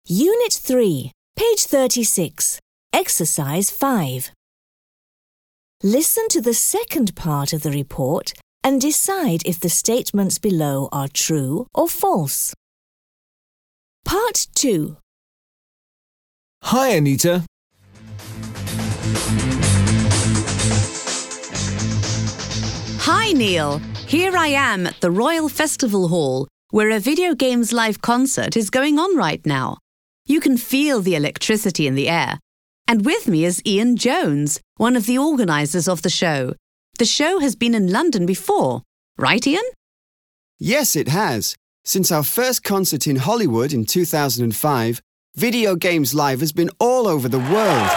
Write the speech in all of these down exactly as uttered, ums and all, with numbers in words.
Unit three, page thirty-six, Exercise five. Listen to the second part of the report and decide if the statements below are true or false. Part two. Hi, Anita. Hi, Neil. Here I am at the Royal Festival Hall, where a video games live concert is going on right now. You can feel the electricity in the air. And with me is Ian Jones, one of the organisers of the show. The show has been in London before, right, Ian? Yes, it has. Since our first concert in Hollywood in two thousand five, Video Games Live has been all over the world.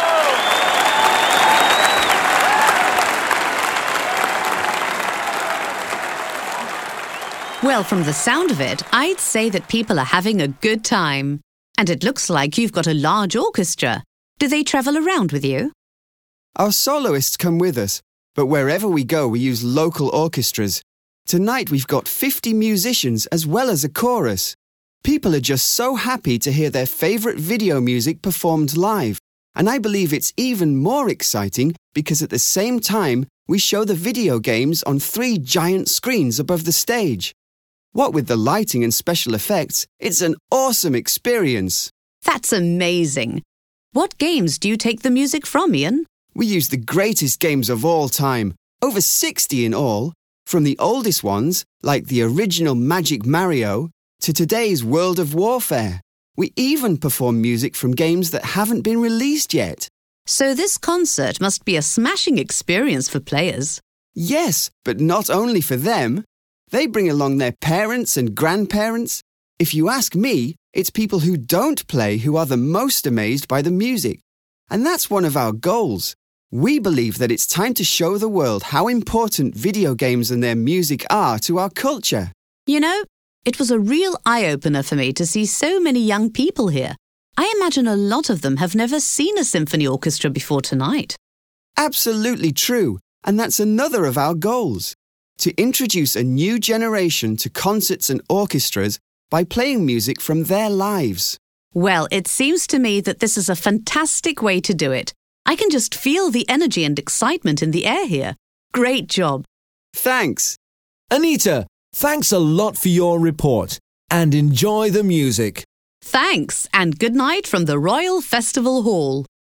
Well, from the sound of it, I'd say that people are having a good time. And it looks like you've got a large orchestra. Do they travel around with you? Our soloists come with us, but wherever we go, we use local orchestras. Tonight we've got fifty musicians as well as a chorus. People are just so happy to hear their favourite video music performed live. And I believe it's even more exciting because at the same time, we show the video games on three giant screens above the stage. What with the lighting and special effects, it's an awesome experience. That's amazing. What games do you take the music from, Ian? We use the greatest games of all time, over sixty in all, from the oldest ones, like the original Magic Mario, to today's World of Warfare. We even perform music from games that haven't been released yet. So this concert must be a smashing experience for players. Yes, but not only for them. They bring along their parents and grandparents. If you ask me, it's people who don't play who are the most amazed by the music. And that's one of our goals. We believe that it's time to show the world how important video games and their music are to our culture. You know, it was a real eye-opener for me to see so many young people here. I imagine a lot of them have never seen a symphony orchestra before tonight. Absolutely true. And that's another of our goals. To introduce a new generation to concerts and orchestras by playing music from their lives. Well, it seems to me that this is a fantastic way to do it. I can just feel the energy and excitement in the air here. Great job. Thanks. Anita, thanks a lot for your report and enjoy the music. Thanks, and good night from the Royal Festival Hall.